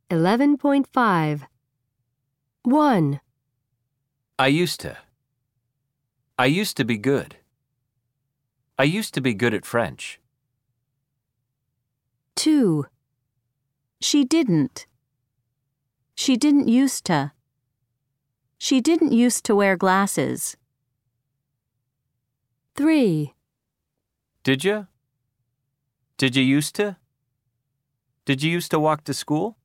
11.5. 1, I used to. I used to be good. I used to be good at French. 2, She didn't. She didn't used to. She didn't used to wear glasses. 3, Did you? Did you used to? Did you used to walk to school?